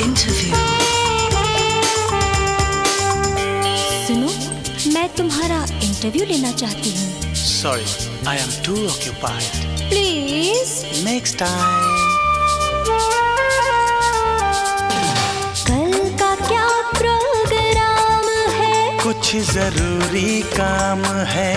interview. सुनो, मैं तुम्हारा इंटरव्यू लेना चाहती हूँ. Sorry, I am too occupied. Please. Next time. कल का क्या प्रोग्राम है? कुछ जरूरी काम है.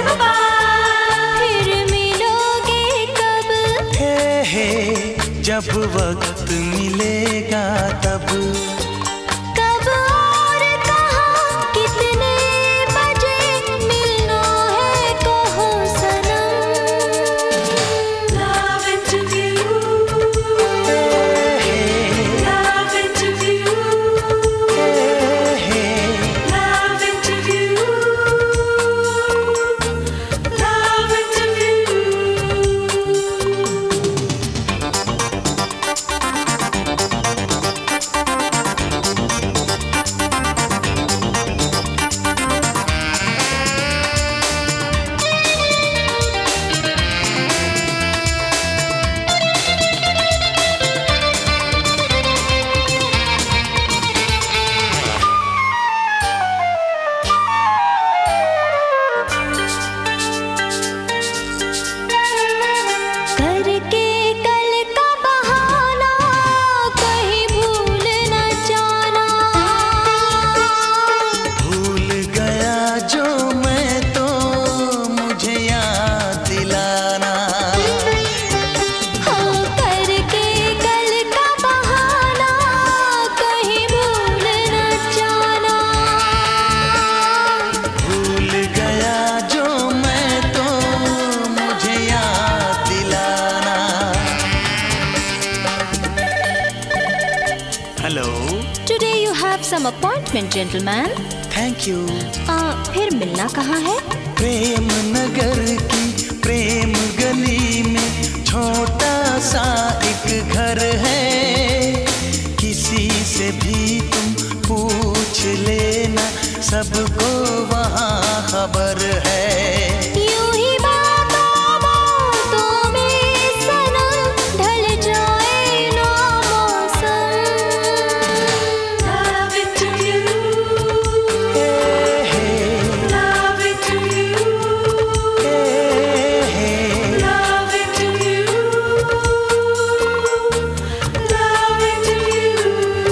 फिर मिलोगे कब? हे जब वक्त मिलेगा तब. कब और कहाँ कितने बजे मिलना है कहो सनम. Love interview. Love interview. Love interview. Love interview. करके कल का बहाना कहीं भूल न जाना. भूल गया जो मैं तो मुझे याद दिलाना. हाँ, करके कल का बहाना कहीं भूल न जाना. भूल गया जो मैं तो मुझे याद दिलाना. Hello. Today you have some appointment, gentleman. Thank you. फिर मिलना कहाँ है? प्रेम नगर की प्रेम गली में छोटा सा एक घर है. किसी से भी तुम पूछ लेना, सबको वहाँ खबर है. यूं ही बातों में सनम ढल जाए ना मौसम. Love interview. Love interview. Love interview. Love interview.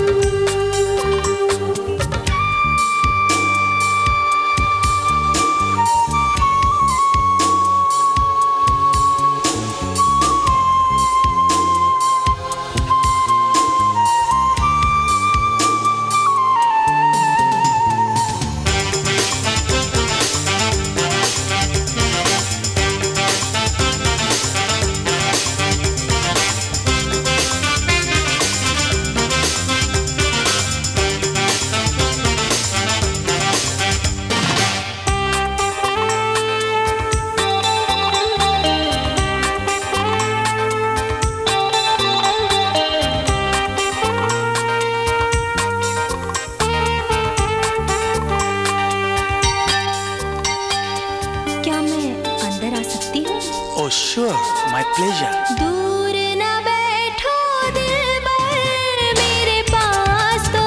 क्या मैं अंदर आ सकती हूँ? Oh sure, my pleasure. दूर न बैठो दिलबर मेरे पास तो.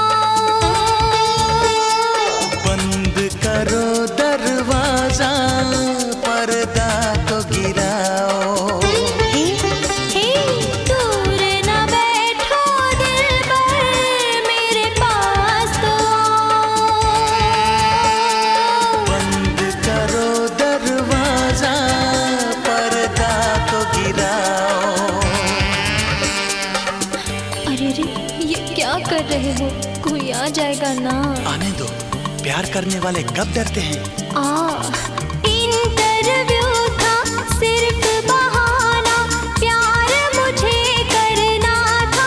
बंद करो दरवाजा, पर्दा तो गिराओ. हे दूर न बैठो दिलबर मेरे पास तो. बंद करो दरवाजा, पर्दा तो गिराओ. अरे रे, ये क्या कर रहे हो? कोई आ जाएगा ना. आने दो, प्यार करने वाले कब डरते हैं. इंटरव्यू था सिर्फ बहाना, प्यार मुझे करना था.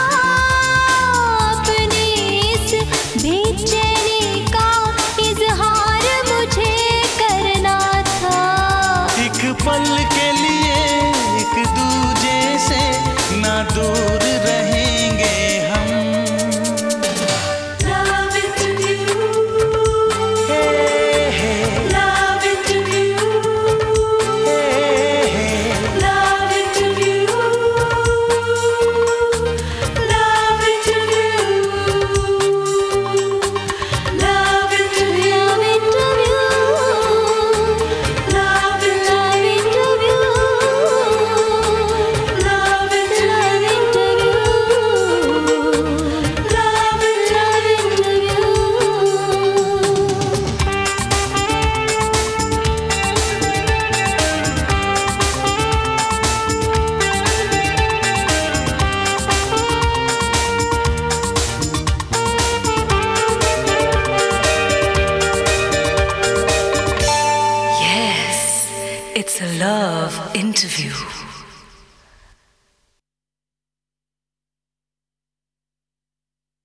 अपनी इस बेचैनी का इजहार मुझे करना था. एक पल के लिए एक दूजे से ना दूर रहेंगे हम. Love interview. Love interview. It's a love interview.